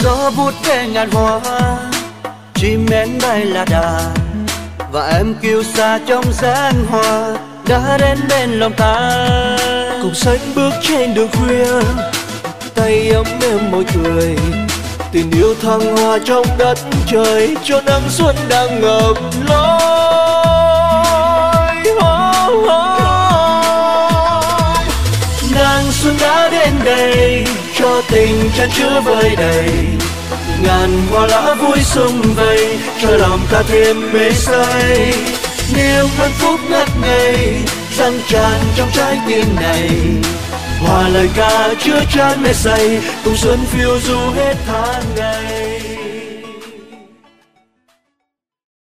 Gió vút về ngàn hoa, chim én bay là đà, và em kiêu sa trong dáng hoa đã đến bên lòng ta. Cùng xanh bước trên đường khuya, tay ấm êm môi cười, tình yêu thăng hoa trong đất trời, cho nắng xuân đang ngập lối. Nàng xuân đã đến đây, cho tình chan chứa vơi đầy, ngàn hoa lá vui sum vầy, cho lòng ta thêm mê say. Niềm hạnh phúc ngất ngây dâng tràn trong trái tim này, hòa lời ca chứa chan mê say, cùng xuân phiêu du hết tháng ngày.